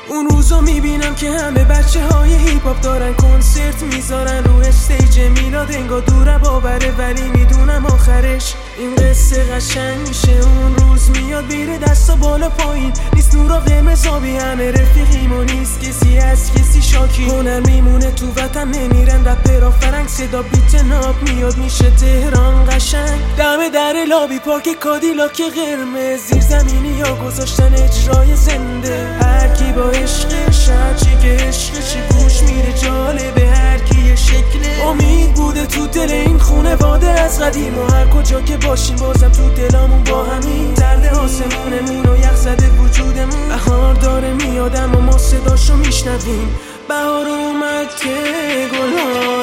اون روزا میبینم که همه بچه های هیپ هاپ دارن کنسرت میذارن رو استیج میلاد، انگار دوره باوره ولی میدونم آخرش این قصه قشنگ میشه. اون روز میاد میره دستا بالا پایین، نیست نورا قرمزابی، همه رفیقیم و نیست کسی از کسی شاکی. هنر میمونه تو وطن، نمیرن رپرها فرنگ، صدا بیت ناب میاد میشه تهران قشنگ. دم در لابی پارک کادیلاک قرمز، زیر زمینی یا گذاشتن اجرای زنده. هر کی با عشقش، هرچی که عشقشی گوش میره جالبه، هر کی یه شکله. امید بوده تو دل این خونواده از قدیم، و هر کجا که باشیم بازم تو دلامون با همین درد آسمونمون و یخ زده وجودمون. بهار داره میادم و ما صداشو میشنویم، بهار اومد که گلها